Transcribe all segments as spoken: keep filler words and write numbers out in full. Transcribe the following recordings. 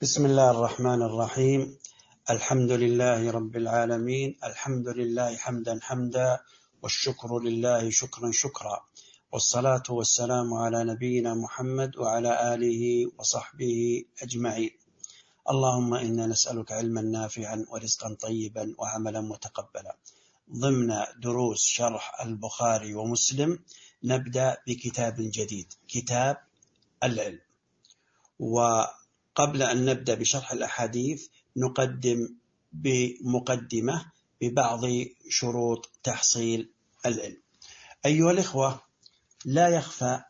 بسم الله الرحمن الرحيم. الحمد لله رب العالمين، الحمد لله حمدا حمدا، والشكر لله شكرا شكرا، والصلاة والسلام على نبينا محمد وعلى آله وصحبه أجمعين. اللهم إنا نسألك علما نافعا ورزقا طيبا وعملا متقبلا. ضمن دروس شرح البخاري ومسلم نبدأ بكتاب جديد، كتاب العلم. وقبل أن نبدأ بشرح الأحاديث نقدم بمقدمة ببعض شروط تحصيل العلم. أيها الإخوة، لا يخفى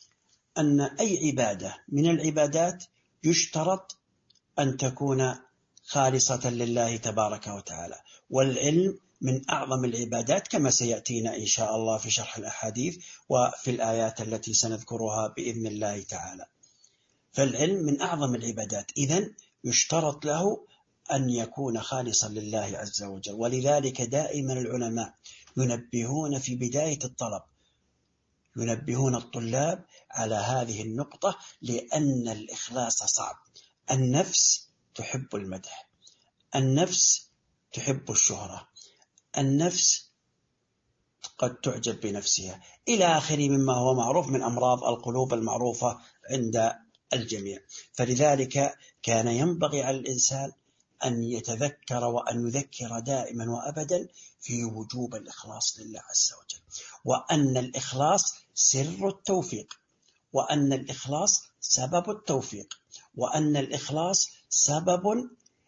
أن أي عبادة من العبادات يشترط أن تكون خالصة لله تبارك وتعالى، والعلم من أعظم العبادات كما سيأتينا إن شاء الله في شرح الأحاديث وفي الآيات التي سنذكرها بإذن الله تعالى. فالعلم من أعظم العبادات، إذن يشترط له أن يكون خالصا لله عز وجل. ولذلك دائما العلماء ينبهون في بداية الطلب، ينبهون الطلاب على هذه النقطة، لأن الإخلاص صعب. النفس تحب المدح، النفس تحب الشهرة، النفس قد تعجب بنفسها إلى آخره مما هو معروف من أمراض القلوب المعروفة عند الجميع. فلذلك كان ينبغي على الإنسان أن يتذكر وأن يذكر دائما وأبدا في وجوب الإخلاص لله عز وجل، وأن الإخلاص سر التوفيق، وأن الإخلاص سبب التوفيق، وأن الإخلاص سبب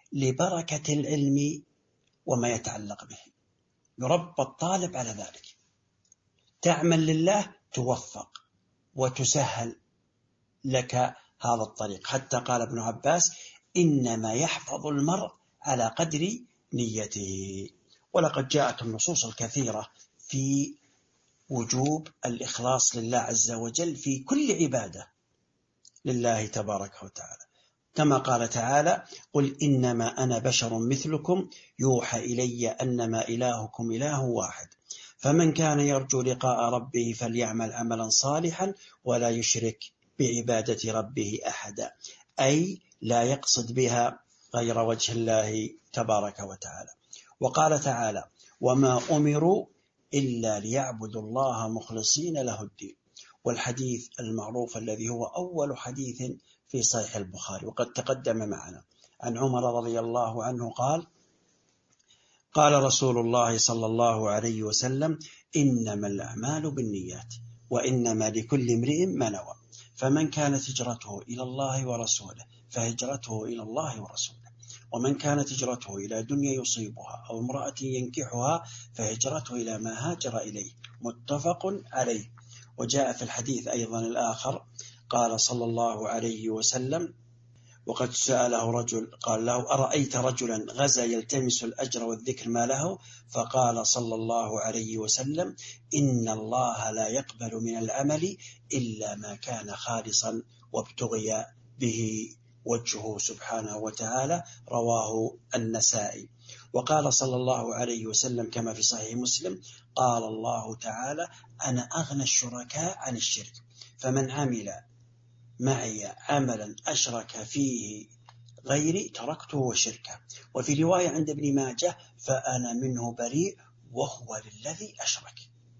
لبركة العلم وما يتعلق به. يربى الطالب على ذلك، تعمل لله توفق وتسهل لك هذا الطريق. حتى قال ابن عباس: إنما يحفظ المرء على قدر نيته. ولقد جاءت النصوص الكثيرة في وجوب الإخلاص لله عز وجل في كل عبادة لله تبارك وتعالى، كما قال تعالى: قل إنما أنا بشر مثلكم يوحى إلي أنما إلهكم إله واحد فمن كان يرجو لقاء ربه فليعمل عملا صالحا ولا يشرك بعبادة ربه أحدا، أي لا يقصد بها غير وجه الله تبارك وتعالى. وقال تعالى: وما أمروا إلا ليعبدوا الله مخلصين له الدين. والحديث المعروف الذي هو أول حديث في صحيح البخاري وقد تقدم معنا عن عمر رضي الله عنه قال: قال رسول الله صلى الله عليه وسلم: إنما الأعمال بالنيات وإنما لكل امرئ ما نوى، فمن كانت هجرته إلى الله ورسوله فهجرته إلى الله ورسوله، ومن كانت هجرته إلى دنيا يصيبها أو امرأة ينكحها فهجرته إلى ما هاجر إليه. متفق عليه. وجاء في الحديث أيضا الآخر قال صلى الله عليه وسلم: وقد سأله رجل قال له: أرأيت رجلا غزا يلتمس الأجر والذكر ما له؟ فقال صلى الله عليه وسلم: إن الله لا يقبل من العمل إلا ما كان خالصا وابتغي به وجهه سبحانه وتعالى. رواه النسائي. وقال صلى الله عليه وسلم كما في صحيح مسلم: قال الله تعالى: أنا أغنى الشركاء عن الشرك، فمن عمل معي عملا أشرك فيه غيري تركته وشركه. وفي رواية عند ابن ماجه: فأنا منه بريء وهو للذي أشرك.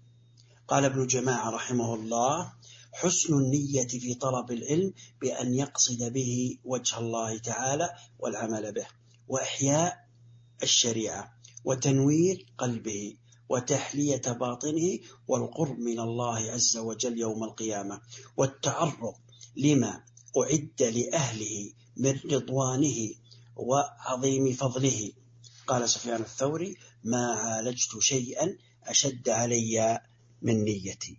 قال ابن جماعة رحمه الله: حسن النية في طلب العلم بأن يقصد به وجه الله تعالى والعمل به، وإحياء الشريعة، وتنوير قلبه، وتحلية باطنه، والقرب من الله عز وجل يوم القيامة، والتعرض لما أعد لأهله من رضوانه وعظيم فضله. قال سفيان الثوري: ما عالجت شيئا أشد علي من نيتي.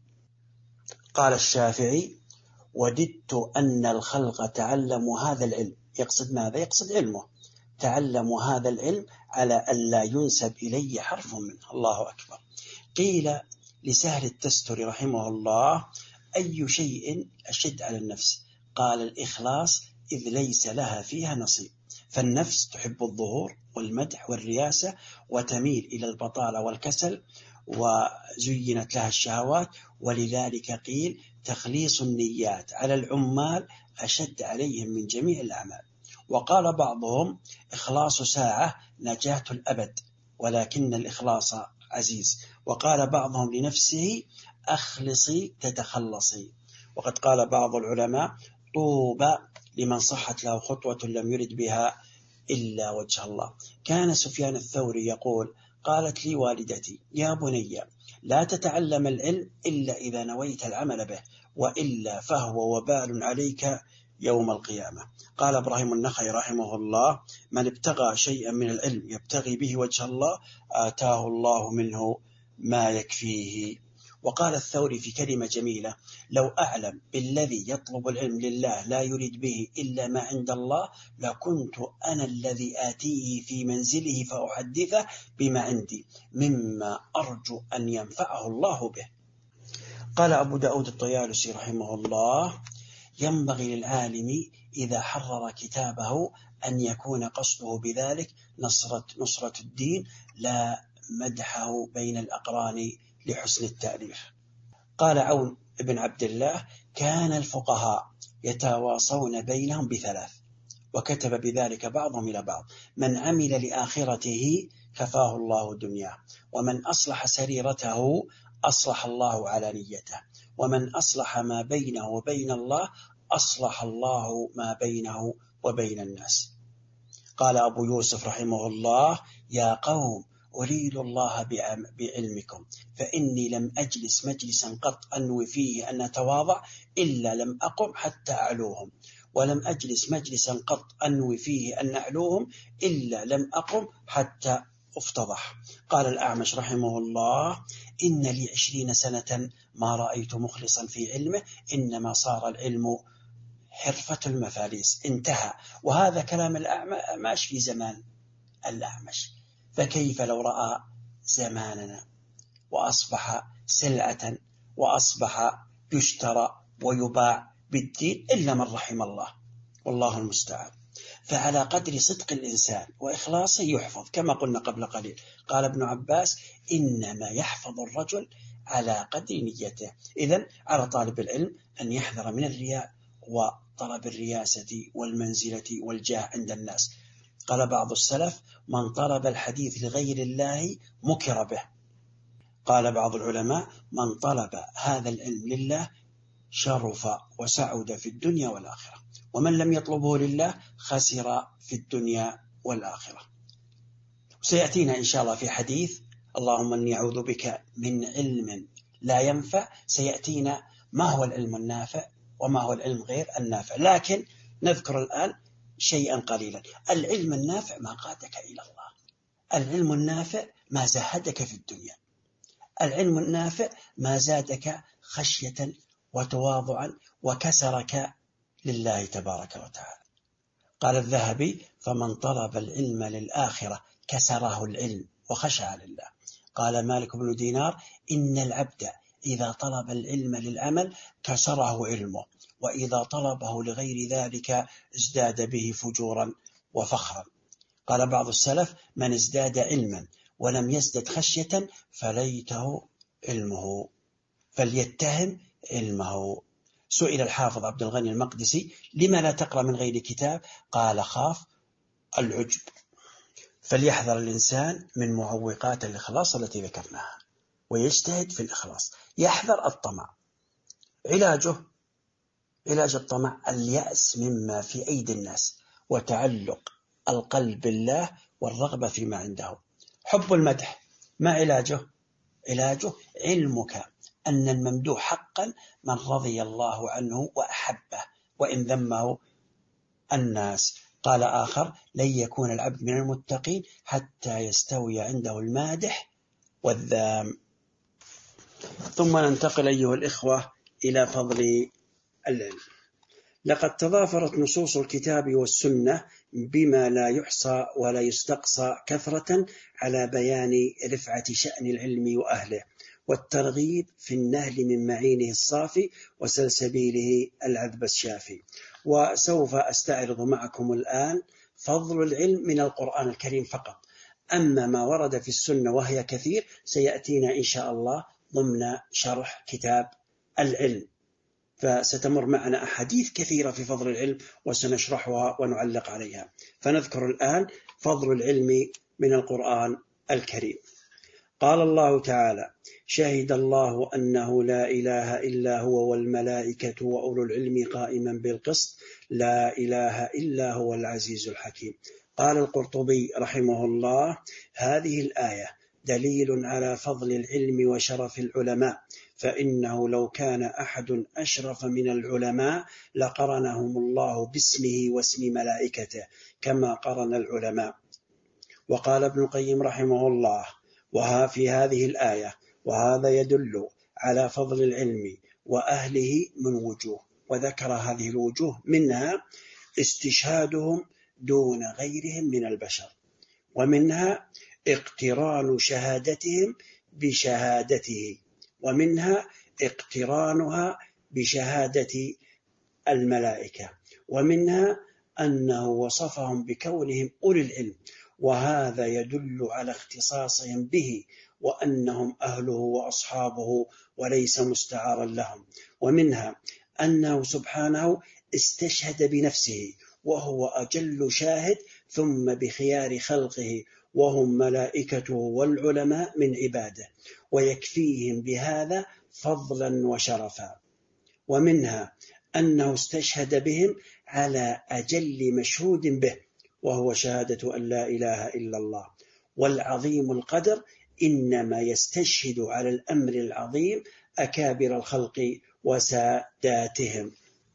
قال الشافعي: وددت أن الخلق تعلموا هذا العلم. يقصد ماذا؟ يقصد علمه. تعلموا هذا العلم على أن لا ينسب إلي حرف منه. الله أكبر. قيل لسهل التستري رحمه الله: أي شيء أشد على النفس؟ قال: الإخلاص، إذ ليس لها فيها نصيب. فالنفس تحب الظهور والمدح والرياسة، وتميل إلى البطالة والكسل، وزينت لها الشهوات. ولذلك قيل: تخليص النيات على العمال أشد عليهم من جميع الأعمال. وقال بعضهم إخلاص ساعة نجاة الأبد، ولكن الإخلاص عزيز. وقال بعضهم لنفسه أخلصي تتخلصي. وقد قال بعض العلماء طوبى لمن صحت له خطوة لم يرد بها إلا وجه الله. كان سفيان الثوري يقول قالت لي والدتي يا بني لا تتعلم العلم إلا إذا نويت العمل به، وإلا فهو وبال عليك يوم القيامة. قال إبراهيم النخعي رحمه الله من ابتغى شيئا من العلم يبتغي به وجه الله آتاه الله منه ما يكفيه. وقال الثوري في كلمة جميلة لو أعلم بالذي يطلب العلم لله لا يريد به إلا ما عند الله لكنت أنا الذي آتيه في منزله فأحدثه بما عندي مما أرجو أن ينفعه الله به. قال أبو داود الطيالسي رحمه الله ينبغي للعالم إذا حرر كتابه أن يكون قصده بذلك نصرة, نصرة الدين لا مدحه بين الأقران لحسن التأليف. قال عون بن عبد الله كان الفقهاء يتواصون بينهم بثلاث، وكتب بذلك بعضهم إلى بعض: من عمل لآخرته كفاه الله دنياه، ومن أصلح سريرته أصلح الله علانيته، ومن أصلح ما بينه وبين الله أصلح الله ما بينه وبين الناس. قال أبو يوسف رحمه الله يا قوم أريد الله بعلمكم فإني لم أجلس مجلسا قط أنوي فيه أن أتواضع إلا لم أقم حتى أعلوهم، ولم أجلس مجلسا قط أنوي فيه أن أعلوهم إلا لم أقم حتى أفتضح. قال الأعمش رحمه الله إن لي عشرين سنة ما رأيت مخلصا في علمه إنما صار العلم حرفة المفاليس. انتهى. وهذا كلام الأعمش في زمان الأعمش، فكيف لو رأى زماننا وأصبح سلعة وأصبح يشترى ويباع بالدين إلا من رحم الله، والله المستعان. فعلى قدر صدق الإنسان وإخلاصه يحفظ، كما قلنا قبل قليل. قال ابن عباس إنما يحفظ الرجل على قدر نيته. إذن على طالب العلم أن يحذر من الرياء وطلب الرياسة والمنزلة والجاه عند الناس. قال بعض السلف من طلب الحديث لغير الله مكر به. قال بعض العلماء من طلب هذا العلم لله شرف وسعد في الدنيا والآخرة، ومن لم يطلبه لله خسر في الدنيا والآخرة. سيأتينا إن شاء الله في حديث اللهم إني أعوذ بك من علم لا ينفع، سيأتينا ما هو العلم النافع وما هو العلم غير النافع، لكن نذكر الآن شيئا قليلا. العلم النافع ما قادك إلى الله، العلم النافع ما زهدك في الدنيا، العلم النافع ما زادك خشية وتواضعا وكسرك لله تبارك وتعالى. قال الذهبي فمن طلب العلم للآخرة كسره العلم وخشع لله. قال مالك بن دينار إن العبد إذا طلب العلم للعمل كسره علمه، وإذا طلبه لغير ذلك ازداد به فجورا وفخرا. قال بعض السلف من ازداد علما ولم يزدد خشية فليته علمه فليتهم علمه. سئل الحافظ عبد الغني المقدسي لما لا تقرأ من غير كتاب؟ قال خاف العجب. فليحذر الإنسان من معوقات الإخلاص التي ذكرناها ويجتهد في الإخلاص. يحذر الطمع، علاجه علاج الطمع اليأس مما في أيدي الناس وتعلق القلب بالله والرغبة فيما عنده. حب المدح ما علاجه؟ علاجه علمك أن الممدوح حقا من رضي الله عنه وأحبه وإن ذمه الناس. قال آخر لن يكون العبد من المتقين حتى يستوي عنده المادح والذام. ثم ننتقل أيها الإخوة إلى فضل العلم. لقد تضافرت نصوص الكتاب والسنة بما لا يحصى ولا يستقصى كثرة على بيان رفعة شأن العلم وأهله والترغيب في النهل من معينه الصافي وسلسبيله العذب الشافي. وسوف أستعرض معكم الآن فضل العلم من القرآن الكريم فقط، أما ما ورد في السنة وهي كثير سيأتينا إن شاء الله ضمن شرح كتاب العلم. فستمر معنا أحاديث كثيرة في فضل العلم وسنشرحها ونعلق عليها. فنذكر الآن فضل العلم من القرآن الكريم. قال الله تعالى: شهد الله أنه لا إله إلا هو والملائكة وأولو العلم قائما بالقسط لا إله إلا هو العزيز الحكيم. قال القرطبي رحمه الله: هذه الآية دليل على فضل العلم وشرف العلماء، فإنه لو كان أحد أشرف من العلماء لقرنهم الله باسمه واسم ملائكته كما قرن العلماء. وقال ابن القيم رحمه الله: وها في هذه الآية وهذا يدل على فضل العلم وأهله من وجوه، وذكر هذه الوجوه منها استشهادهم دون غيرهم من البشر، ومنها اقتران شهادتهم بشهادته، ومنها اقترانها بشهادة الملائكة، ومنها أنه وصفهم بكونهم أولي العلم، وهذا يدل على اختصاصهم به وأنهم أهله وأصحابه وليس مستعارا لهم. ومنها أنه سبحانه استشهد بنفسه وهو أجل شاهد، ثم بخيار خلقه وهم ملائكته والعلماء من عباده، ويكفيهم بهذا فضلا وشرفا. ومنها أنه استشهد بهم على أجل مشهود به، وهو شهادة أن لا إله إلا الله. والعظيم القدر إنما يستشهد على الأمر العظيم أكابر الخلق وساداتهم.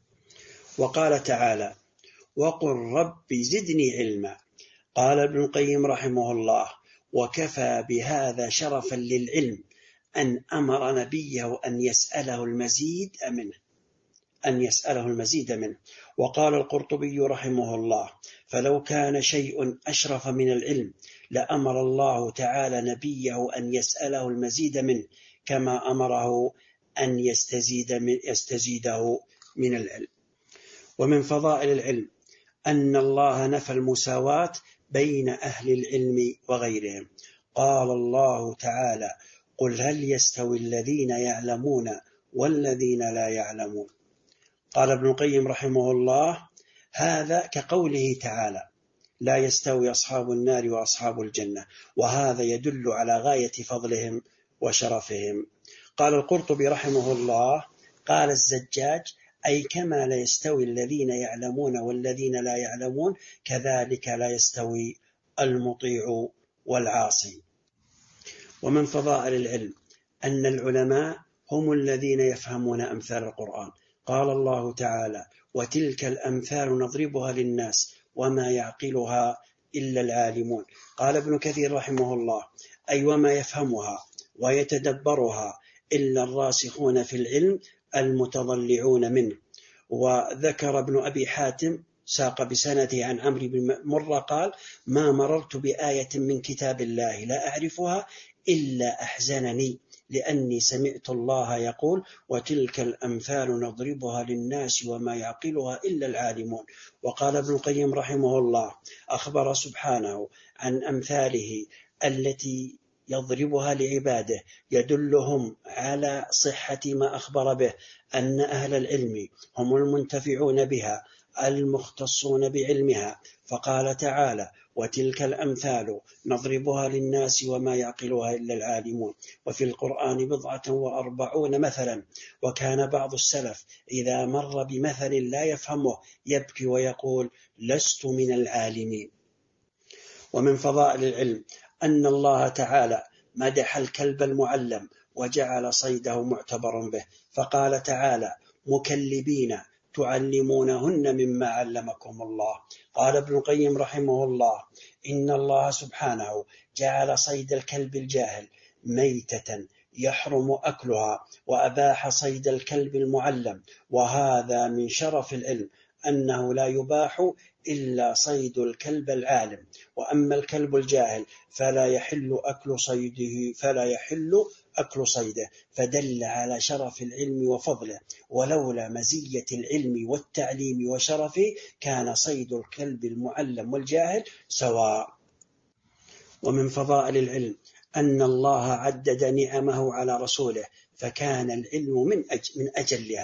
وقال تعالى: وقل رب زدني علما. قال ابن القيم رحمه الله: وكفى بهذا شرفا للعلم أن أمر نبيه أن يسأله المزيد منه أن يسأله المزيد منه. وقال القرطبي رحمه الله: فلو كان شيء أشرف من العلم لأمر الله تعالى نبيه أن يسأله المزيد منه كما أمره أن يستزيد من يستزيده من العلم. ومن فضائل العلم أن الله نفى المساواة بين أهل العلم وغيرهم. قال الله تعالى: قل هل يستوي الذين يعلمون والذين لا يعلمون. قال ابن القيم رحمه الله: هذا كقوله تعالى: لا يستوي أصحاب النار وأصحاب الجنة، وهذا يدل على غاية فضلهم وشرفهم. قال القرطبي رحمه الله: قال الزجاج: أي كما لا يستوي الذين يعلمون والذين لا يعلمون كذلك لا يستوي المطيع والعاصي. ومن فضائل العلم أن العلماء هم الذين يفهمون أمثال القرآن. قال الله تعالى: وتلك الأمثال نضربها للناس وما يعقلها إلا العالمون. قال ابن كثير رحمه الله: أي وما يفهمها ويتدبرها إلا الراسخون في العلم المتضلعون منه. وذكر ابن أبي حاتم ساق بسنده عن عمرو بن مرة قال: ما مررت بآية من كتاب الله لا أعرفها إلا أحزنني، لأني سمعت الله يقول: وتلك الأمثال نضربها للناس وما يعقلها إلا العالمون. وقال ابن القيم رحمه الله: أخبر سبحانه عن أمثاله التي يضربها لعباده يدلهم على صحة ما أخبر به، أن أهل العلم هم المنتفعون بها المختصون بعلمها. فقال تعالى: وتلك الأمثال نضربها للناس وما يعقلها إلا العالمون. وفي القرآن بضعة وأربعون مثلا، وكان بعض السلف إذا مر بمثل لا يفهمه يبكي ويقول: لست من العالمين. ومن فضائل العلم أن الله تعالى مدح الكلب المعلم وجعل صيده معتبرا به، فقال تعالى: مكلبين تعلمونهن مما علمكم الله. قال ابن القيم رحمه الله: إن الله سبحانه جعل صيد الكلب الجاهل ميتة يحرم أكلها، وأباح صيد الكلب المعلم، وهذا من شرف العلم أنه لا يباح إلا صيد الكلب العالم، وأما الكلب الجاهل فلا يحل أكل صيده فلا يحل أكل صيده، فدل على شرف العلم وفضله. ولولا مزية العلم والتعليم وشرفه كان صيد الكلب المعلم والجاهل سواء. ومن فضائل العلم أن الله عدد نعمه على رسوله، فكان العلم من أجلها،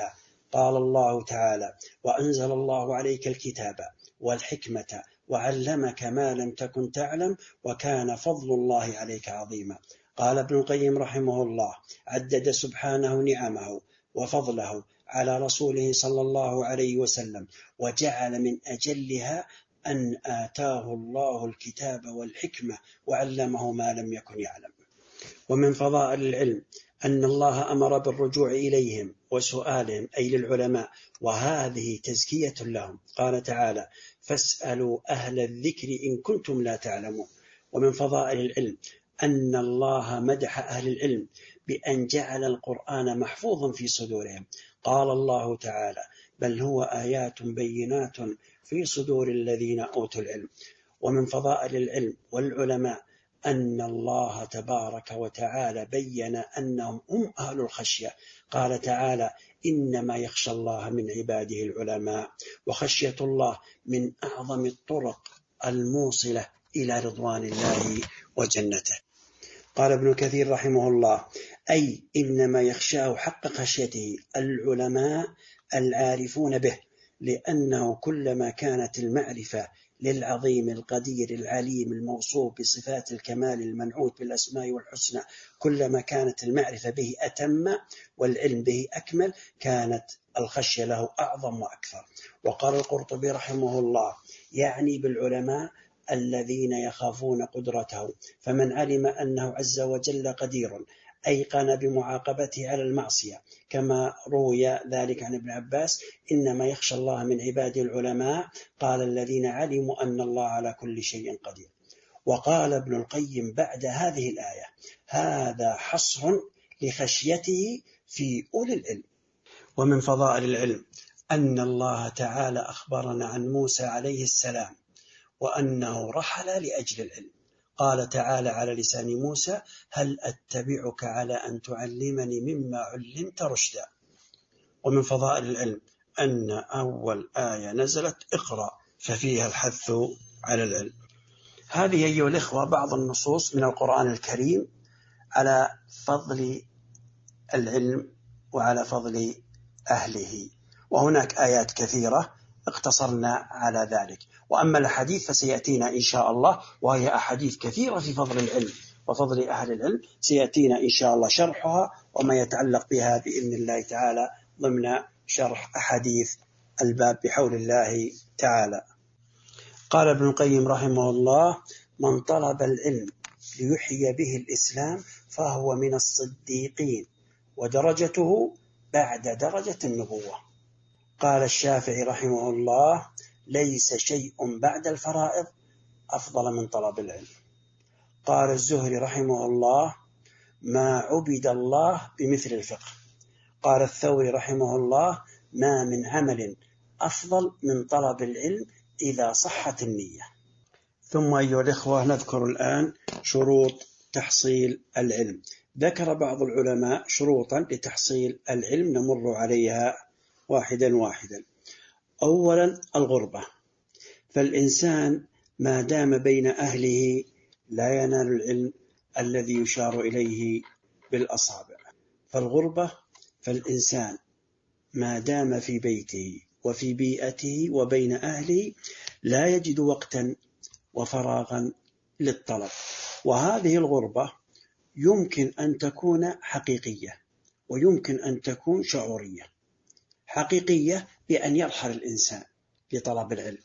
قال الله تعالى: وأنزل الله عليك الكتاب والحكمة وعلمك ما لم تكن تعلم وكان فضل الله عليك عظيما. قال ابن القيم رحمه الله: عدد سبحانه نعمه وفضله على رسوله صلى الله عليه وسلم، وجعل من أجلها أن آتاه الله الكتاب والحكمة وعلمه ما لم يكن يعلم. ومن فضائل العلم أن الله أمر بالرجوع إليهم وسؤالهم، أي للعلماء، وهذه تزكية لهم. قال تعالى: فاسألوا أهل الذكر إن كنتم لا تعلمون. ومن فضائل العلم أن الله مدح أهل العلم بأن جعل القرآن محفوظا في صدورهم. قال الله تعالى: بل هو آيات بينات في صدور الذين أوتوا العلم. ومن فضائل العلم والعلماء أن الله تبارك وتعالى بين أنهم هم أهل الخشية. قال تعالى: إنما يخشى الله من عباده العلماء. وخشية الله من أعظم الطرق الموصلة إلى رضوان الله وجنته. قال ابن كثير رحمه الله: أي إنما يخشاه حق خشيته العلماء العارفون به، لأنه كلما كانت المعرفة للعظيم القدير العليم الموصوف بصفات الكمال المنعوت بالأسماء والحسنى، كلما كانت المعرفة به أتم والعلم به أكمل، كانت الخشية له أعظم وأكثر. وقال القرطبي رحمه الله: يعني بالعلماء الذين يخافون قدرته، فمن علم أنه عز وجل قدير أيقن بمعاقبته على المعصية، كما روي ذلك عن ابن عباس: إنما يخشى الله من عباده العلماء. قال: الذين علموا أن الله على كل شيء قدير. وقال ابن القيم بعد هذه الآية: هذا حصر لخشيته في أولي العلم. ومن فضائل العلم أن الله تعالى أخبرنا عن موسى عليه السلام وأنه رحل لأجل العلم. قال تعالى على لسان موسى: هل أتبعك على أن تعلمني مما علمت رشدا. ومن فضائل العلم أن أول آية نزلت اقرأ، ففيها الحث على العلم. هذه أيها الإخوة بعض النصوص من القرآن الكريم على فضل العلم وعلى فضل أهله، وهناك آيات كثيرة اقتصرنا على ذلك. وأما الحديث فسيأتينا إن شاء الله، وهي أحاديث كثيرة في فضل العلم وفضل أهل العلم، سيأتينا إن شاء الله شرحها وما يتعلق بها بإذن الله تعالى ضمن شرح أحاديث الباب بحول الله تعالى. قال ابن القيم رحمه الله: من طلب العلم ليحيي به الإسلام فهو من الصديقين، ودرجته بعد درجة النبوة. قال الشافعي رحمه الله: ليس شيء بعد الفرائض أفضل من طلب العلم. قال الزهري رحمه الله: ما عبد الله بمثل الفقه. قال الثوري رحمه الله: ما من عمل أفضل من طلب العلم إذا صحت النية. ثم أيها الإخوة نذكر الآن شروط تحصيل العلم. ذكر بعض العلماء شروطا لتحصيل العلم نمر عليها واحدا واحدا. أولا الغربة، فالإنسان ما دام بين أهله لا ينال العلم الذي يشار إليه بالأصابع. فالغربة، فالإنسان ما دام في بيته وفي بيئته وبين أهله لا يجد وقتا وفراغا للطلب. وهذه الغربة يمكن أن تكون حقيقية ويمكن أن تكون شعورية. حقيقية بأن يرحل الإنسان لطلب العلم،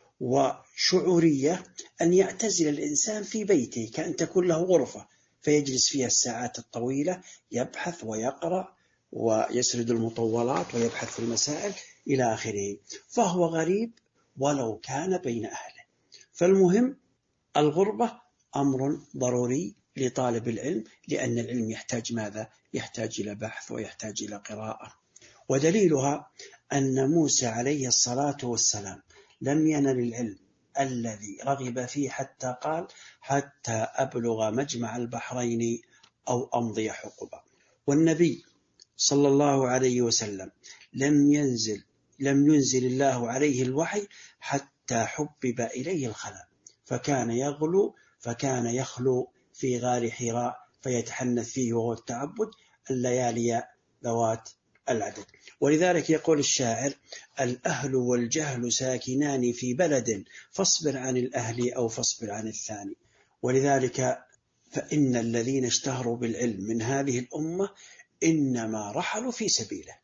وشعورية أن يعتزل الإنسان في بيته كأن تكون له غرفة فيجلس فيها الساعات الطويلة يبحث ويقرأ ويسرد المطولات ويبحث في المسائل إلى آخره، فهو غريب ولو كان بين أهله. فالمهم الغربة أمر ضروري لطالب العلم، لأن العلم يحتاج ماذا؟ يحتاج إلى بحث ويحتاج إلى قراءة. ودليلها أن موسى عليه الصلاة والسلام لم ينل العلم الذي رغب فيه حتى قال: حتى أبلغ مجمع البحرين أو أمضي حقبا. والنبي صلى الله عليه وسلم لم ينزل لم ينزل الله عليه الوحي حتى حبب إليه الخلاء، فكان يغلو فكان يخلو في غار حراء فيتحنث فيه وهو التعبد الليالي ذوات العدد. ولذلك يقول الشاعر: الأهل والجهل ساكنان في بلد، فاصبر عن الأهل أو فاصبر عن الثاني. ولذلك فإن الذين اشتهروا بالعلم من هذه الأمة إنما رحلوا في سبيله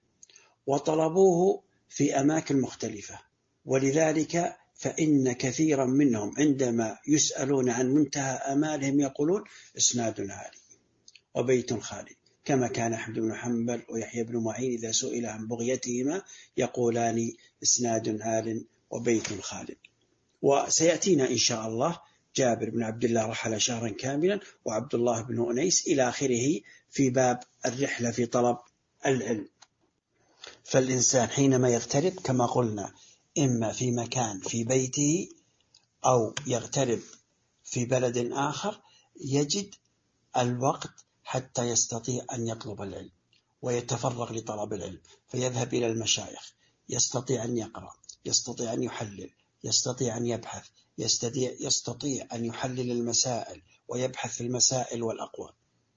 وطلبوه في أماكن مختلفة. ولذلك فإن كثيرا منهم عندما يسألون عن منتهى آمالهم يقولون إسناد عالي وبيت خالي، كما كان أحمد بن حنبل ويحيى بن معين إذا سئل عن بغيتهما يقولان إسناد عال وبيت خالي. وسيأتينا إن شاء الله جابر بن عبد الله رحل شهرا كاملا، وعبد الله بن أنيس إلى آخره في باب الرحلة في طلب العلم. فالإنسان حينما يغترب كما قلنا إما في مكان في بيته أو يغترب في بلد آخر يجد الوقت حتى يستطيع أن يطلب العلم ويتفرغ لطلب العلم، فيذهب إلى المشايخ، يستطيع أن يقرأ، يستطيع أن يحلل، يستطيع أن يبحث، يستطيع, يستطيع أن يحلل المسائل ويبحث في المسائل والأقوال.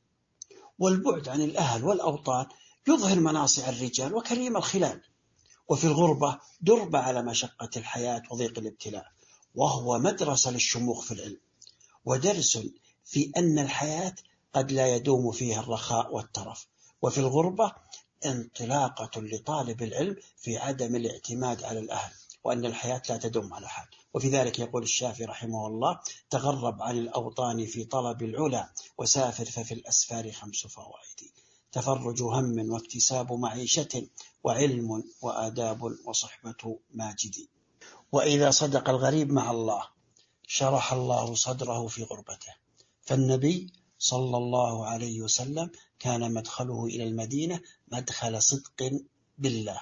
والبعد عن الأهل والأوطان يظهر مناصع الرجال وكريم الخلال، وفي الغربة درب على مشقة الحياة وضيق الابتلاء، وهو مدرسة للشموخ في العلم ودرس في أن الحياة قد لا يدوم فيها الرخاء والترف. وفي الغربة انطلاقة لطالب العلم في عدم الاعتماد على الأهل، وأن الحياة لا تدوم على حال. وفي ذلك يقول الشافعي رحمه الله: تغرب عن الأوطان في طلب العلا، وسافر ففي الأسفار خمس فوائد: تفرج هم واكتساب معيشة، وعلم وآداب وصحبة ماجد. وإذا صدق الغريب مع الله شرح الله صدره في غربته. فالنبي صلى الله عليه وسلم كان مدخله إلى المدينة مدخل صدق بالله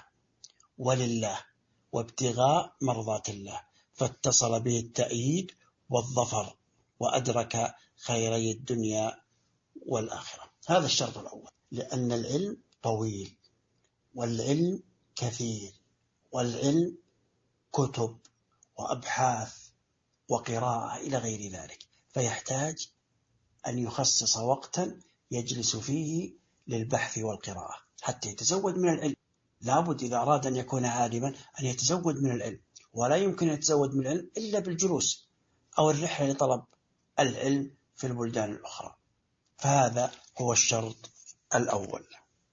ولله وابتغاء مرضات الله، فاتصل به التأييد والظفر وأدرك خيري الدنيا والآخرة. هذا الشرط الأول، لأن العلم طويل والعلم كثير والعلم كتب وأبحاث وقراءة إلى غير ذلك، فيحتاج أن يخصص وقتا يجلس فيه للبحث والقراءة حتى يتزود من العلم. لابد إذا أراد أن يكون عالما أن يتزود من العلم، ولا يمكن أن يتزود من العلم إلا بالجلوس أو الرحلة لطلب العلم في البلدان الأخرى. فهذا هو الشرط الأول.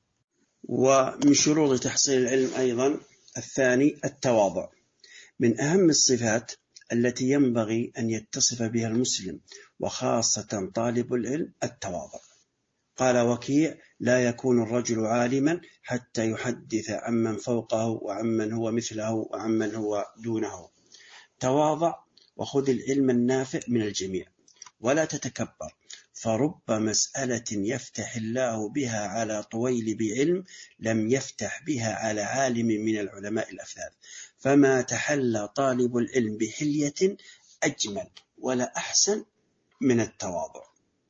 ومن شروط تحصيل العلم أيضا الثاني التواضع. من أهم الصفات التي ينبغي أن يتصف بها المسلم وخاصة طالب العلم التواضع. قال وكيع: لا يكون الرجل عالما حتى يحدث عمن فوقه وعمن هو مثله وعمن هو دونه. تواضع وخذ العلم النافع من الجميع ولا تتكبر، فرب مسألة يفتح الله بها على طويل بعلم لم يفتح بها على عالم من العلماء الأفذاذ. فما تحلى طالب العلم بحلية أجمل ولا أحسن من التواضع.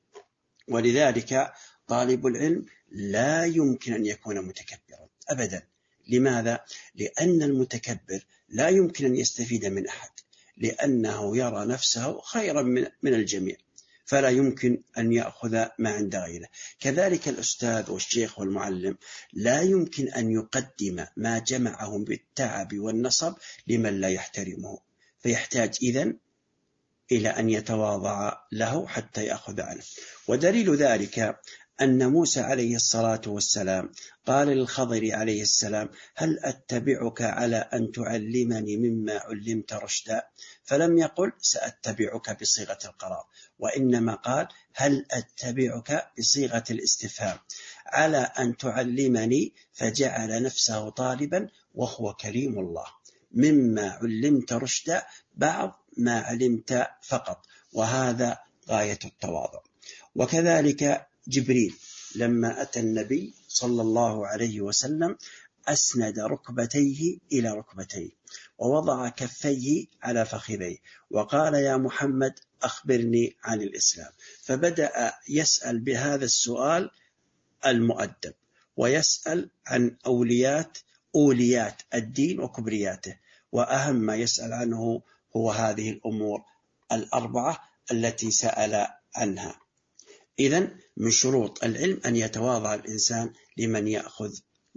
ولذلك طالب العلم لا يمكن أن يكون متكبرا أبدا. لماذا؟ لأن المتكبر لا يمكن أن يستفيد من أحد، لأنه يرى نفسه خيرا من الجميع، فلا يمكن أن يأخذ ما عند غيره. كذلك الأستاذ والشيخ والمعلم لا يمكن أن يقدم ما جمعهم بالتعب والنصب لمن لا يحترمه، فيحتاج إذن إلى أن يتواضع له حتى يأخذ عنه. ودليل ذلك أن موسى عليه الصلاة والسلام قال للخضر عليه السلام: هل أتبعك على أن تعلمني مما علمت رشدا؟ فلم يقل سأتبعك بصيغة القرار، وإنما قال هل أتبعك بصيغة الاستفهام على أن تعلمني، فجعل نفسه طالبا وهو كريم الله. مما علمت رشدا بعض ما علمت فقط، وهذا غاية التواضع. وكذلك جبريل لما أتى النبي صلى الله عليه وسلم أسند ركبتيه إلى ركبتيه ووضع كفيه على فخذيه وقال: يا محمد أخبرني عن الإسلام. فبدأ يسأل بهذا السؤال المؤدب، ويسأل عن أوليات أوليات الدين وكبرياته، وأهم ما يسأل عنه هو هذه الأمور الأربعة التي سأل عنها. إذن من شروط العلم أن يتواضع الإنسان لمن يأخذ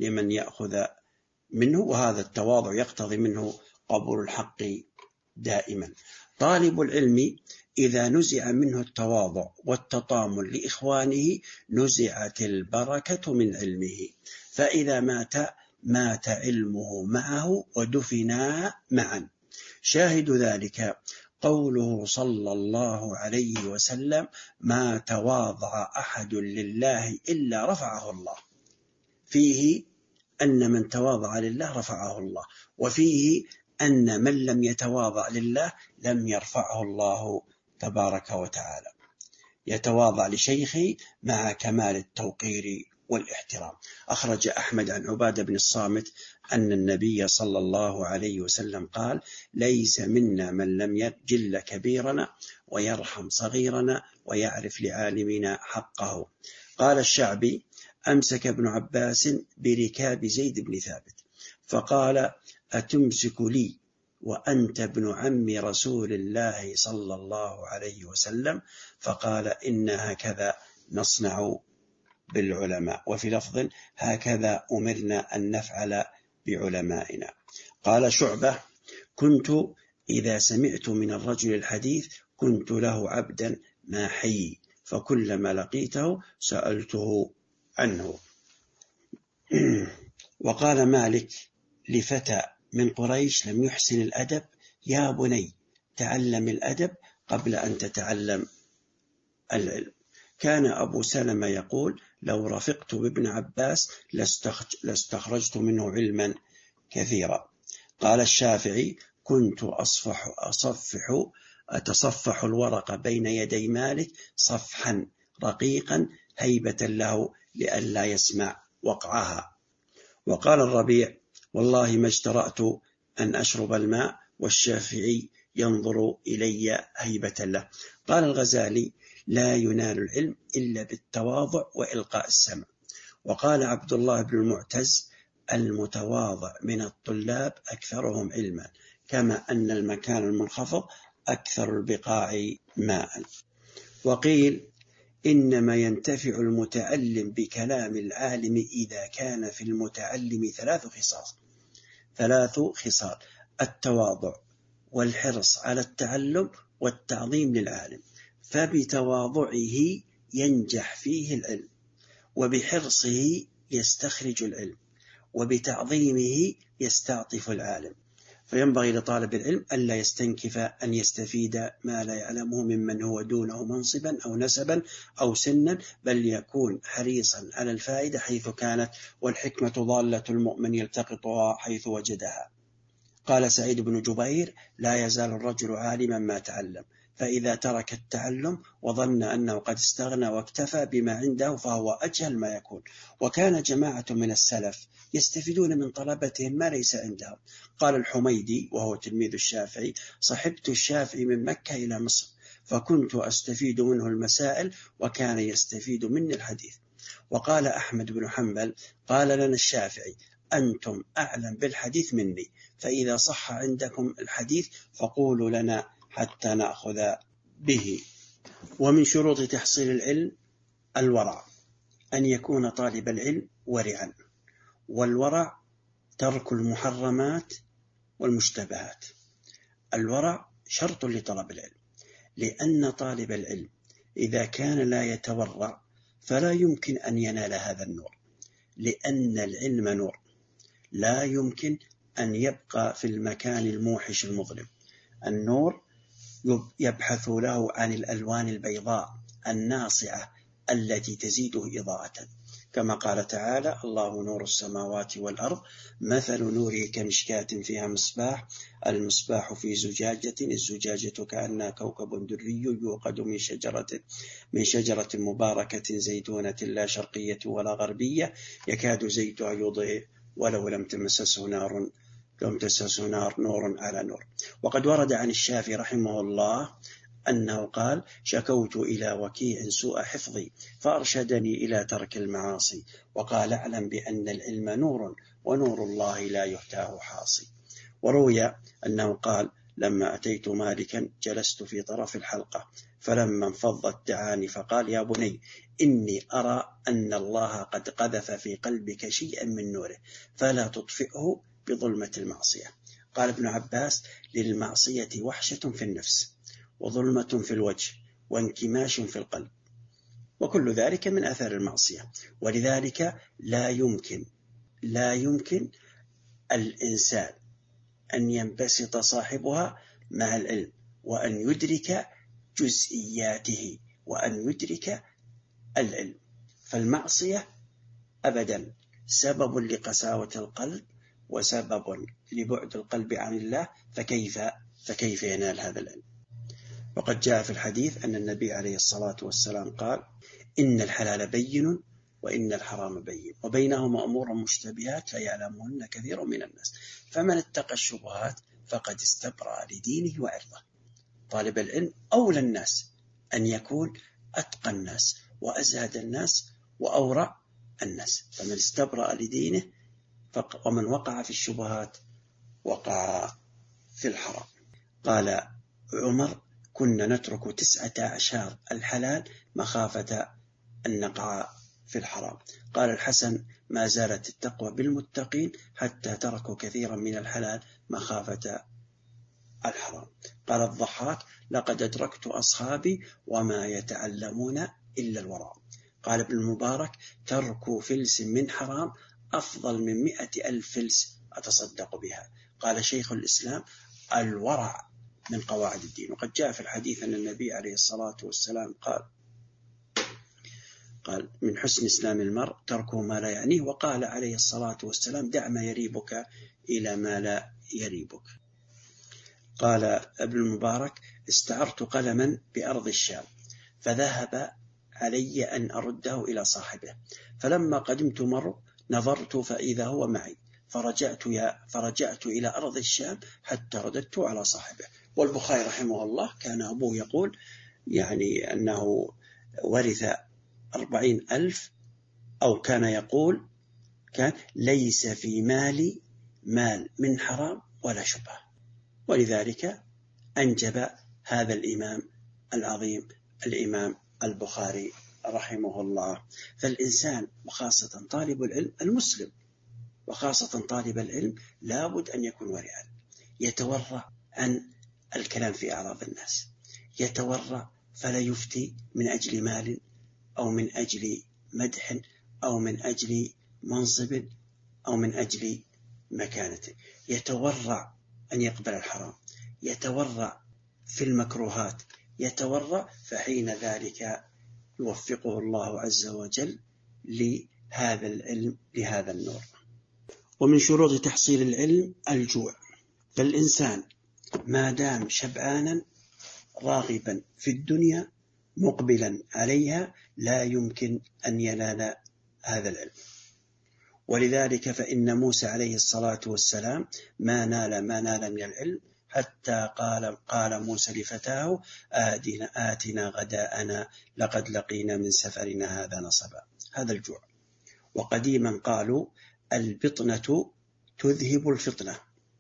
لمن يأخذ منه، وهذا التواضع يقتضي منه قبول الحق دائما. طالب العلم إذا نزع منه التواضع والتطامن لإخوانه نزعت البركة من علمه، فإذا مات مات علمه معه ودفنا معا. شاهد ذلك قوله صلى الله عليه وسلم: ما تواضع أحد لله إلا رفعه الله. فيه أن من تواضع لله رفعه الله، وفيه أن من لم يتواضع لله لم يرفعه الله تبارك وتعالى. يتواضع لشيخه مع كمال التوقير والاحترام. أخرج أحمد عن عبادة بن الصامت أن النبي صلى الله عليه وسلم قال: ليس منا من لم يجل كبيرنا ويرحم صغيرنا ويعرف لعالمنا حقه. قال الشعبي: أمسك ابن عباس بركاب زيد بن ثابت فقال: أتمسك لي وأنت ابن عم رسول الله صلى الله عليه وسلم؟ فقال: إن هكذا نصنع بالعلماء، وفي لفظ: هكذا أمرنا أن نفعل بعلمائنا. قال شعبة: كنت إذا سمعت من الرجل الحديث كنت له عبدا ما حي، فكلما لقيته سألته عنه. وقال مالك لفتى من قريش لم يحسن الأدب: يا بني تعلم الأدب قبل أن تتعلم العلم. كان أبو سلمة يقول: لو رفقت بابن عباس لاستخرجت منه علما كثيرا. قال الشافعي: كنت أصفح, أصفح أتصفح الورق بين يدي مالك صفحا رقيقا هيبة له لئلا يسمع وقعها. وقال الربيع: والله ما اجترأت أن أشرب الماء والشافعي ينظر إلي هيبة له. قال الغزالي: لا ينال العلم إلا بالتواضع وإلقاء السمع. وقال عبد الله بن المعتز: المتواضع من الطلاب أكثرهم علما، كما أن المكان المنخفض أكثر البقاع ماء. وقيل: إنما ينتفع المتعلم بكلام العالم إذا كان في المتعلم ثلاث خصال ثلاث خصال التواضع والحرص على التعلم والتعظيم للعالم، فبتواضعه ينجح فيه العلم، وبحرصه يستخرج العلم، وبتعظيمه يستعطف العالم. فينبغي لطالب العلم ألا يستنكف أن يستفيد ما لا يعلمه ممن هو دونه منصبا أو نسبا أو سنا، بل يكون حريصا على الفائدة حيث كانت، والحكمة ضالة المؤمن يلتقطها حيث وجدها. قال سعيد بن جبير: لا يزال الرجل عالما ما تعلم، فإذا ترك التعلم وظن أنه قد استغنى واكتفى بما عنده فهو أجهل ما يكون. وكان جماعة من السلف يستفيدون من طلبتهم ما ليس عندهم. قال الحميدي وهو تلميذ الشافعي: صحبت الشافعي من مكة إلى مصر فكنت أستفيد منه المسائل وكان يستفيد مني الحديث. وقال أحمد بن حنبل: قال لنا الشافعي: أنتم أعلم بالحديث مني، فإذا صح عندكم الحديث فقولوا لنا حتى نأخذ به. ومن شروط تحصيل العلم الورع، أن يكون طالب العلم ورعا، والورع ترك المحرمات والمشتبهات. الورع شرط لطلب العلم، لأن طالب العلم إذا كان لا يتورع فلا يمكن أن ينال هذا النور، لأن العلم نور لا يمكن أن يبقى في المكان الموحش المظلم. النور يبحث له عن الألوان البيضاء الناصعة التي تزيده إضاءة، كما قال تعالى: الله نور السماوات والأرض مثل نوره كمشكاة فيها مصباح، المصباح في زجاجة، الزجاجة كأنها كوكب دري يوقد من شجرة من شجرة مباركة زيتونة لا شرقية ولا غربية يكاد زيتها يضيء ولو لم تمسسه نار لم تمسسه نار نور على نور. وقد ورد عن الشافعي رحمه الله أنه قال: شكوت إلى وكيع سوء حفظي فأرشدني إلى ترك المعاصي، وقال: اعلم بأن العلم نور ونور الله لا يهتاه حاصي. وروي أنه قال: لما أتيت مالكا جلست في طرف الحلقة، فلما انفضت دعاني فقال: يا بني، إني أرى أن الله قد قذف في قلبك شيئا من نوره، فلا تطفئه بظلمة المعصية. قال ابن عباس: للمعصية وحشة في النفس، وظلمة في الوجه، وانكماش في القلب، وكل ذلك من أثر المعصية. ولذلك لا يمكن لا يمكن الإنسان أن ينبسط صاحبها مع العلم، وأن يدرك جزئياته، وأن يدرك العلم. فالمعصية أبدا سبب لقساوة القلب، وسبب لبعد القلب عن الله، فكيف فكيف ينال هذا العلم؟ وقد جاء في الحديث أن النبي عليه الصلاة والسلام قال: إن الحلال بين وإن الحرام بين وبينهما أمور مشتبهات لا يعلمهن كثير من الناس، فمن اتقى الشبهات فقد استبرأ لدينه وعرضه. طالب العلم أولى الناس أن يكون أتقى الناس وأزهد الناس وأورع الناس، فمن استبرأ لدينه ومن وقع في الشبهات وقع في الحرام. قال عمر: كنا نترك تسعة عشر الحلال مخافة أن نقع في الحرام. قال الحسن: ما زالت التقوى بالمتقين حتى تركوا كثيرا من الحلال مخافة الحرام. قال الضحاك: لقد أدركت أصحابي وما يتعلمون إلا الورع. قال ابن المبارك: ترك فلس من حرام أفضل من مئة ألف فلس أتصدق بها. قال شيخ الإسلام: الورع من قواعد الدين. وقد جاء في الحديث أن النبي عليه الصلاة والسلام قال قال من حسن إسلام المرء تركه ما لا يعنيه. وقال عليه الصلاة والسلام: دع ما يريبك إلى ما لا يريبك. قال ابن المبارك: استعرت قلما بأرض الشام، فذهب علي أن أرده إلى صاحبه، فلما قدمت مر نظرت فإذا هو معي، فرجعت, يا فرجعت إلى أرض الشام حتى رددت على صاحبه. والبخاري رحمه الله كان أبوه يقول يعني أنه ورث أربعين ألف، أو كان يقول كان ليس في مالي مال من حرام ولا شبهة. ولذلك أنجب هذا الإمام العظيم الإمام البخاري رحمه الله. فالإنسان وخاصة طالب العلم المسلم وخاصة طالب العلم لابد أن يكون ورعا، يتورع عن الكلام في أعراض الناس، يتورع فلا يفتي من أجل مال أو من أجل مدح أو من أجل منصب أو من أجل مكانة، يتورع أن يقبل الحرام، يتورع في المكروهات، يتورع، فحين ذلك يوفقه الله عز وجل لهذا العلم لهذا النور. ومن شروط تحصيل العلم الجوع، فالإنسان ما دام شبعانا راغبا في الدنيا مقبلا عليها لا يمكن أن ينال هذا العلم. ولذلك فإن موسى عليه الصلاة والسلام ما نال ما نال من العلم حتى قال, قال موسى لفتاه: آتنا, آتنا غداءنا لقد لقينا من سفرنا هذا نصبا. هذا الجوع. وقديما قالوا: البطنة تذهب الفطنة.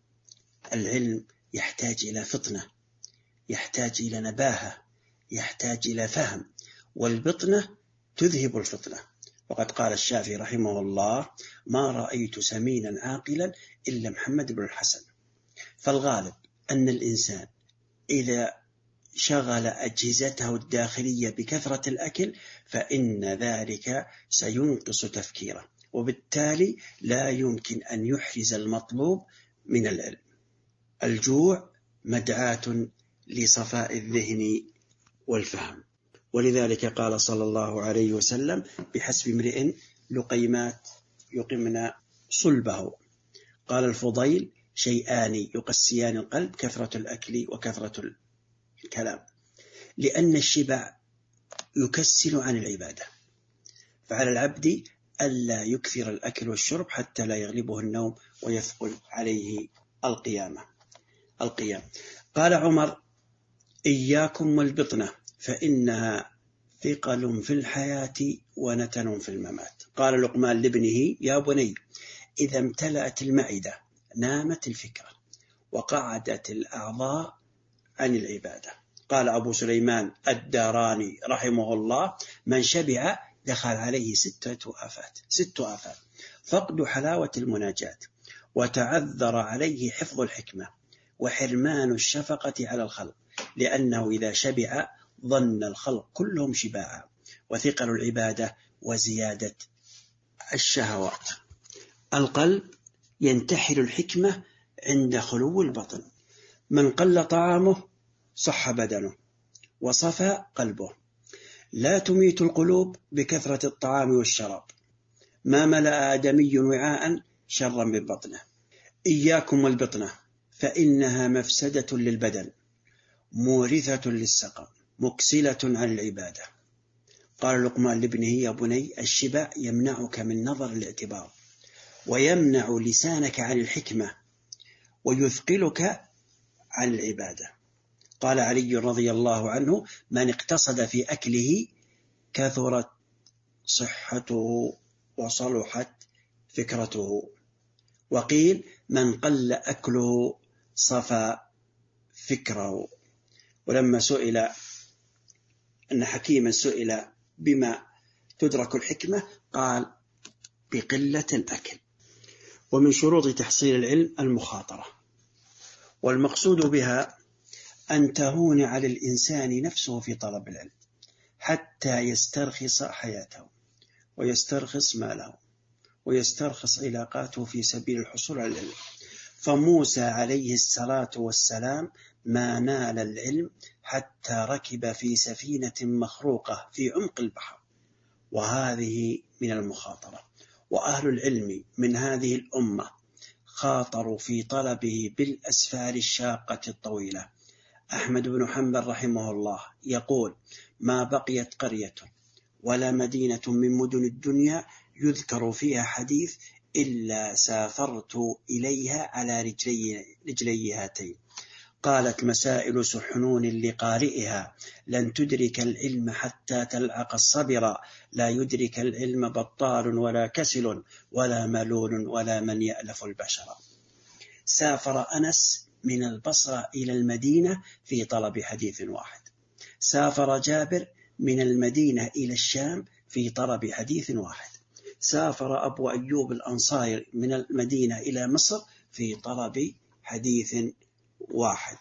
العلم يحتاج إلى فطنة، يحتاج إلى نباهة، يحتاج إلى فهم، والبطنة تذهب الفطنة. وقد قال الشافعي رحمه الله: ما رأيت سمينا عاقلا إلا محمد بن الحسن. فالغالب أن الإنسان إذا شغل أجهزته الداخلية بكثرة الأكل فإن ذلك سينقص تفكيره، وبالتالي لا يمكن أن يحرز المطلوب من العلم. الجوع مدعاة لصفاء الذهن والفهم. ولذلك قال صلى الله عليه وسلم: بحسب امرئ لقيمات يقمن صلبه. قال الفضيل: شيئان يقسيان القلب: كثرة الأكل وكثرة الكلام. لأن الشبع يكسل عن العبادة، فعلى العبد ألا يكثر الأكل والشرب حتى لا يغلبه النوم ويثقل عليه القيامة القيام. قال عمر: إياكم والبطنة فإنها ثقل في الحياة ونتن في الممات. قال لقمان لابنه: يا بني، إذا امتلأت المعدة نامت الفكرة، وقعدت الأعضاء عن العبادة. قال أبو سليمان الداراني رحمه الله: من شبع دخل عليه ستة آفات ست آفات: فقد حلاوة المناجاة، وتعذر عليه حفظ الحكمة، وحرمان الشفقة على الخلق، لأنه إذا شبع ظن الخلق كلهم شباعا، وثقل العبادة، وزيادة الشهوات. القلب ينتحل الحكمة عند خلو البطن. من قل طعامه صح بدنه وصفى قلبه. لا تميت القلوب بكثرة الطعام والشراب. ما ملأ آدمي وعاء شرا من بطنه. إياكم والبطنة، فإنها مفسدة للبدن، مورثة للسقم، مكسلة عن العبادة. قال لقمان لابنه: يا بني، الشبع يمنعك من نظر الاعتبار، ويمنع لسانك عن الحكمة، ويثقلك عن العبادة. قال علي رضي الله عنه: من اقتصد في أكله كثرت صحته وصلحت فكرته. وقيل: من قل أكله صفى فكره. ولما سئل أن حكيما سئل بما تدرك الحكمة قال: بقلة الأكل. ومن شروط تحصيل العلم المخاطرة، والمقصود بها أن تهون على الإنسان نفسه في طلب العلم حتى يسترخص حياته، ويسترخص ماله، ويسترخص علاقاته في سبيل الحصول على العلم. فموسى عليه الصلاة والسلام ما نال العلم حتى ركب في سفينة مخروقة في عمق البحر، وهذه من المخاطرة. وأهل العلم من هذه الأمة خاطروا في طلبه بالأسفار الشاقة الطويلة. أحمد بن حنبل رحمه الله يقول: ما بقيت قرية ولا مدينة من مدن الدنيا يذكر فيها حديث إلا سافرت إليها على رجلي, رجلي هاتين. قالت مسائل سحنون لقارئها: لن تدرك العلم حتى تلعق الصبر، لا يدرك العلم بطال ولا كسل ولا ملول ولا من يألف البشر. سافر أنس من البصرة إلى المدينة في طلب حديث واحد. سافر جابر من المدينة إلى الشام في طلب حديث واحد. سافر أبو أيوب الأنصاري من المدينة إلى مصر في طلب حديث واحد.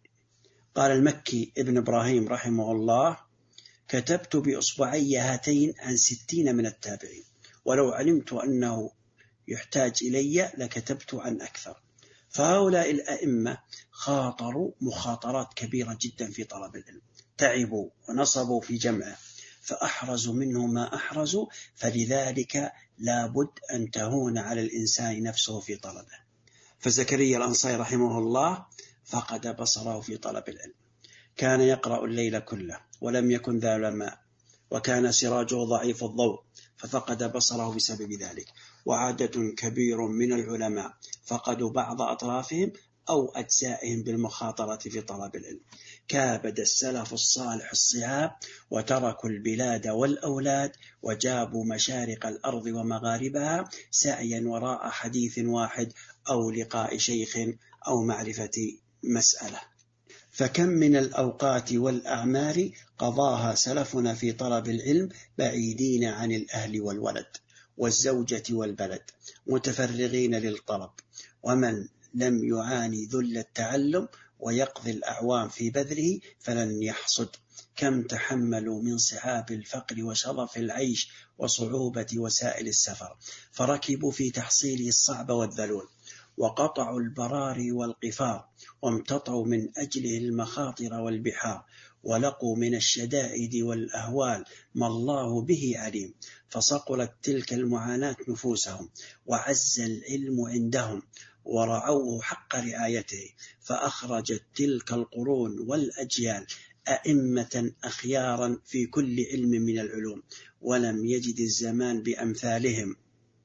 قال المكي ابن إبراهيم رحمه الله: كتبت بإصبعي هاتين عن ستين من التابعين، ولو علمت أنه يحتاج إلي لكتبت عن أكثر. فهؤلاء الأئمة خاطروا مخاطرات كبيرة جدا في طلب العلم، تعبوا ونصبوا في جمعه، فأحرزوا منه ما أحرزوا، فلذلك لابد أن تهون على الإنسان نفسه في طلبه. فزكريا الأنصاري رحمه الله فقد بصره في طلب العلم، كان يقرأ الليل كله ولم يكن ذا علماء، وكان سراجه ضعيف الضوء، ففقد بصره بسبب ذلك. وعدد كبير من العلماء فقدوا بعض أطرافهم أو أجزائهم بالمخاطرة في طلب العلم. كابد السلف الصالح الصعاب، وتركوا البلاد والأولاد، وجابوا مشارق الأرض ومغاربها سعيا وراء حديث واحد أو لقاء شيخ أو معرفة مسألة. فكم من الأوقات والأعمار قضاها سلفنا في طلب العلم بعيدين عن الأهل والولد والزوجة والبلد، متفرغين للطلب. ومن لم يعاني ذل التعلم ويقضي الأعوام في بذله فلن يحصد. كم تحملوا من صعاب الفقر وشرف العيش وصعوبة وسائل السفر، فركبوا في تحصيله الصعب والذلول، وقطعوا البراري والقفار، وامتطوا من أجله المخاطر والبحار، ولقوا من الشدائد والأهوال ما الله به عليم. فصقلت تلك المعاناة نفوسهم، وعز العلم عندهم، ورعوه حق رعايته، فأخرجت تلك القرون والأجيال أئمة أخيارا في كل علم من العلوم، ولم يجد الزمان بأمثالهم،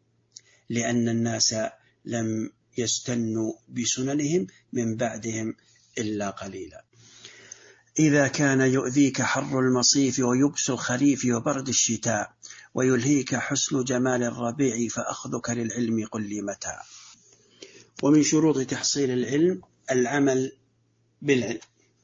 لأن الناس لم يستنوا بسننهم من بعدهم إلا قليلا. إذا كان يؤذيك حر المصيف ويبس الخريف وبرد الشتاء، ويلهيك حسن جمال الربيع، فأخذك للعلم قل لي متى. ومن شروط تحصيل العلم العمل بالعلم،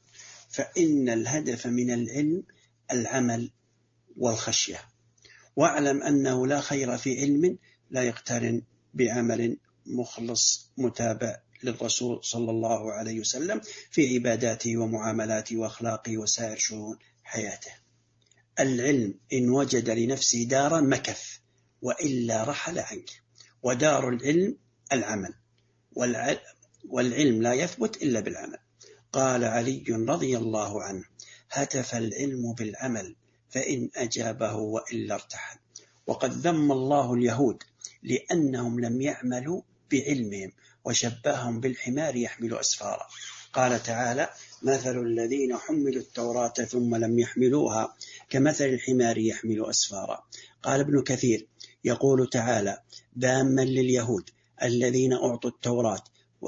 فإن الهدف من العلم العمل والخشية. واعلم أنه لا خير في علم لا يقترن بعمل مخلص متابع للرسول صلى الله عليه وسلم في عباداته ومعاملاته وأخلاقه وسائر شؤون حياته. العلم إن وجد لنفسه دارا مكث، وإلا رحل عنك، ودار العلم العمل، والعلم لا يثبت إلا بالعمل. قال علي رضي الله عنه: هتف العلم بالعمل فإن أجابه وإلا ارتحل. وقد ذم الله اليهود لأنهم لم يعملوا بعلمهم، وشبههم بالحمار يحمل أسفارا. قال تعالى: مثل الذين حملوا التوراة ثم لم يحملوها كمثل الحمار يحمل أسفارا. قال ابن كثير يقول تعالى ذاما لليهود الذين أعطوا التوراة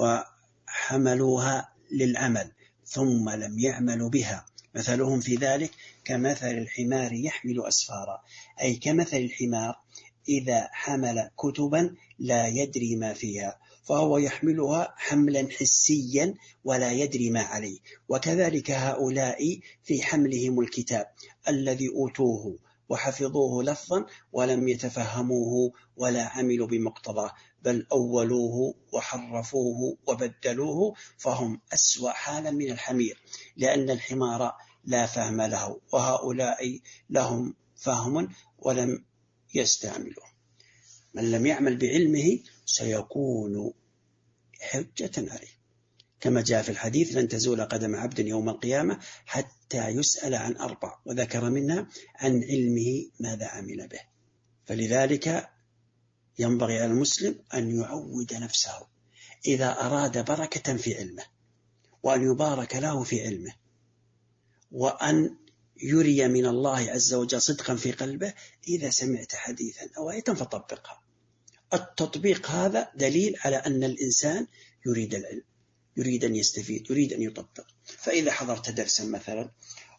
وحملوها للعمل ثم لم يعملوا بها، مثلهم في ذلك كمثل الحمار يحمل أسفارا، أي كمثل الحمار إذا حمل كتبا لا يدري ما فيها، فهو يحملها حملا حسيا ولا يدري ما عليه. وكذلك هؤلاء في حملهم الكتاب الذي أوتوه وحفظوه لفظا ولم يتفهموه ولا عملوا بمقتضاه، بل أولوه وحرفوه وبدلوه، فهم أسوأ حالا من الحمير، لأن الحمار لا فهم له، وهؤلاء لهم فهم ولم يستعملوه. من لم يعمل بعلمه سيكون حجة عليه، كما جاء في الحديث: لن تزول قدم عبد يوم القيامة حتى يسأل عن أربع، وذكر منها عن علمه ماذا عمل به. فلذلك ينبغي على المسلم أن يعود نفسه إذا أراد بركة في علمه، وأن يبارك له في علمه، وأن يري من الله عز وجل صدقا في قلبه. إذا سمعت حديثا أو آية فطبقها. التطبيق هذا دليل على أن الإنسان يريد العلم، يريد أن يستفيد، يريد أن يطبق. فإذا حضرت درسا مثلا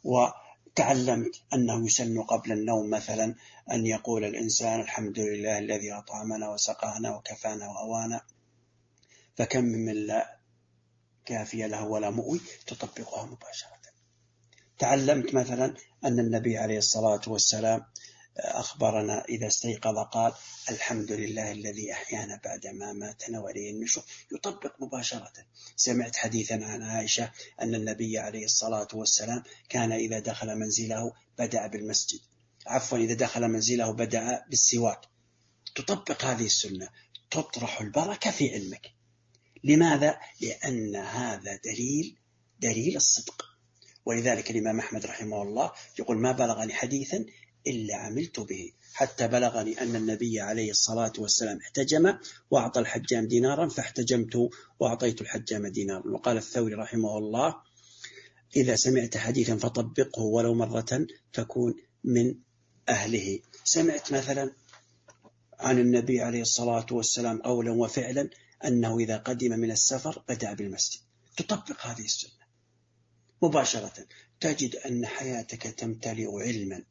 وتعلمت أنه يسن قبل النوم مثلا أن يقول الإنسان: الحمد لله الذي أطعمنا وسقانا وكفانا وأوانا، فكم من لا كافية له ولا مؤوي، تطبقها مباشرة. تعلمت مثلا أن النبي عليه الصلاة والسلام أخبرنا إذا استيقظ قال: الحمد لله الذي أحيانا بعدما ماتنا وإليه النشور، يطبق مباشرة. سمعت حديثا عن عائشة أن النبي عليه الصلاة والسلام كان إذا دخل منزله بدأ بالمسجد، عفوا إذا دخل منزله بدأ بالسواك. تطبق هذه السنة، تطرح البركة في علمك. لماذا؟ لأن هذا دليل دليل الصدق. ولذلك الإمام أحمد رحمه الله يقول: ما بلغني حديثا إلا عملت به، حتى بلغني أن النبي عليه الصلاة والسلام احتجم وأعطى الحجام دينارا فاحتجمت وأعطيت الحجام دينارا. وقال الثوري رحمه الله: إذا سمعت حديثا فطبقه ولو مرة تكون من أهله. سمعت مثلا عن النبي عليه الصلاة والسلام قولا وفعلا أنه إذا قدم من السفر بدأ بالمسجد، تطبق هذه السنة مباشرة، تجد أن حياتك تمتلئ علما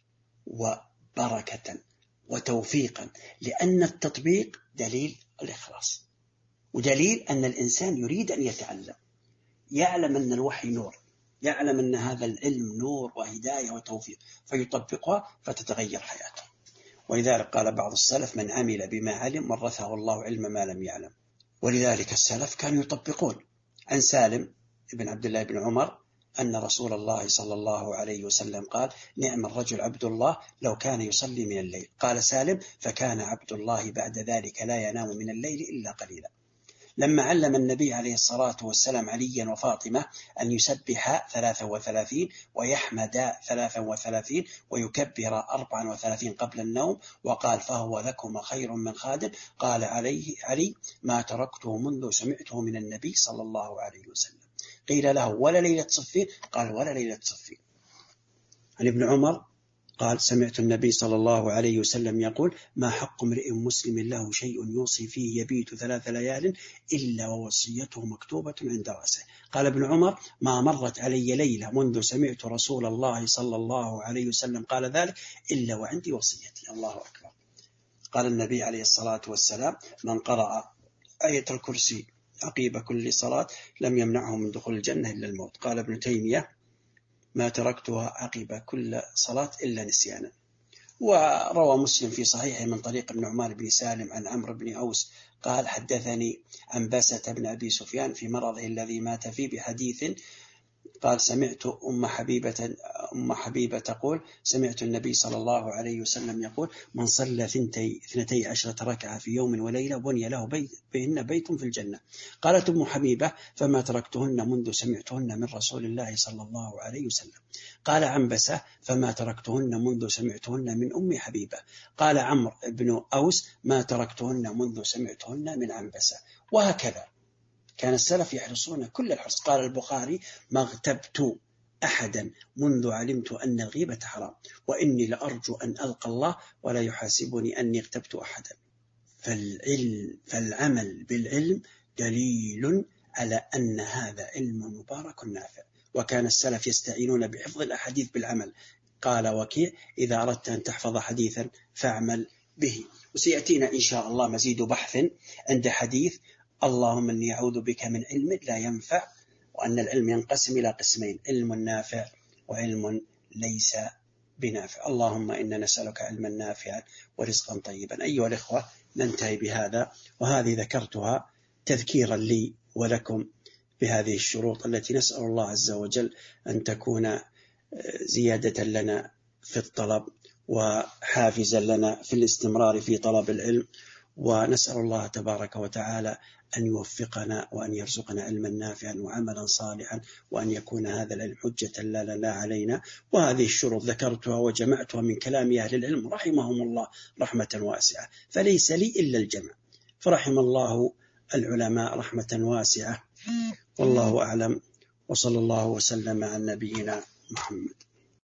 وبركة وتوفيقا، لأن التطبيق دليل الإخلاص، ودليل أن الإنسان يريد أن يتعلم، يعلم أن الوحي نور، يعلم أن هذا العلم نور وهداية وتوفيق، فيطبقها فتتغير حياته. ولذلك قال بعض السلف: من عمل بما علم ورثه الله علم ما لم يعلم. ولذلك السلف كانوا يطبقون. عن سالم ابن عبد الله بن عمر أن رسول الله صلى الله عليه وسلم قال: نعم الرجل عبد الله لو كان يصلي من الليل. قال سالم: فكان عبد الله بعد ذلك لا ينام من الليل إلا قليلا. لما علم النبي عليه الصلاة والسلام عليا وفاطمة أن يسبح ثلاثا وثلاثين ويحمد ثلاثا وثلاثين ويكبر أربعا وثلاثين قبل النوم، وقال: فهو لكم خير من خادم، قال عليه علي: ما تركته منذ سمعته من النبي صلى الله عليه وسلم. قيل له: ولا ليلة صفين؟ قال: ولا ليلة صفين. عن ابن عمر قال: سمعت النبي صلى الله عليه وسلم يقول: ما حق امرئ مسلم له شيء يوصي فيه يبيت ثلاث ليال إلا ووصيته مكتوبة عند رأسه. قال ابن عمر: ما مرت علي ليلة منذ سمعت رسول الله صلى الله عليه وسلم قال ذلك إلا وعندي وصيتي. الله أكبر. قال النبي عليه الصلاة والسلام: من قرأ آية الكرسي عقيب كل صلاة لم يمنعه من دخول الجنة إلا الموت. قال ابن تيمية: ما تركتها عقيب كل صلاة إلا نسيانا. وروى مسلم في صحيحه من طريق ابن عمار بن سالم عن عمرو بن أوس قال: حدثني عنبسة بن أبي سفيان في مرضه الذي مات فيه بحديث قال: سمعت أم حبيبة أم حبيبة تقول: سمعت النبي صلى الله عليه وسلم يقول: من صلى ثنتي, ثنتي عشرة ركعة في يوم وليلة بني له بيت بهن بيت في الجنة. قالت أم حبيبة: فما تركتهن منذ سمعتهن من رسول الله صلى الله عليه وسلم. قال عنبسة: فما تركتهن منذ سمعتهن من أم حبيبة. قال عمرو بن أوس: ما تركتهن منذ سمعتهن من عنبسة. وهكذا كان السلف يحرصون كل الحرص. قال البخاري: ما اغتبت أحدا منذ علمت أن الغيبة حرام، وإني لأرجو أن ألقى الله ولا يحاسبني أني اغتبت أحدا. فالعلم فالعمل بالعلم دليل على أن هذا علم مبارك نافع. وكان السلف يستعينون بحفظ الأحاديث بالعمل. قال وكيع: إذا أردت أن تحفظ حديثا فاعمل به. وسيأتينا إن شاء الله مزيد بحث عند حديث: اللهم إني أعوذ بك من علم لا ينفع، وأن العلم ينقسم إلى قسمين: علم نافع وعلم ليس بنافع. اللهم إنا نسألك علما نافعا ورزقا طيبا. أيها الإخوة، ننتهي بهذا، وهذه ذكرتها تذكيرا لي ولكم بهذه الشروط التي نسأل الله عز وجل أن تكون زيادة لنا في الطلب وحافزا لنا في الاستمرار في طلب العلم. ونسأل الله تبارك وتعالى أن يوفقنا وأن يرزقنا علما نافعا وعملا صالحا، وأن يكون هذا العلم حجة لنا لا علينا. وهذه الشروط ذكرتها وجمعتها من كلام أهل العلم رحمهم الله رحمة واسعة، فليس لي إلا الجمع، فرحم الله العلماء رحمة واسعة. والله أعلم، وصلى الله وسلم على نبينا محمد.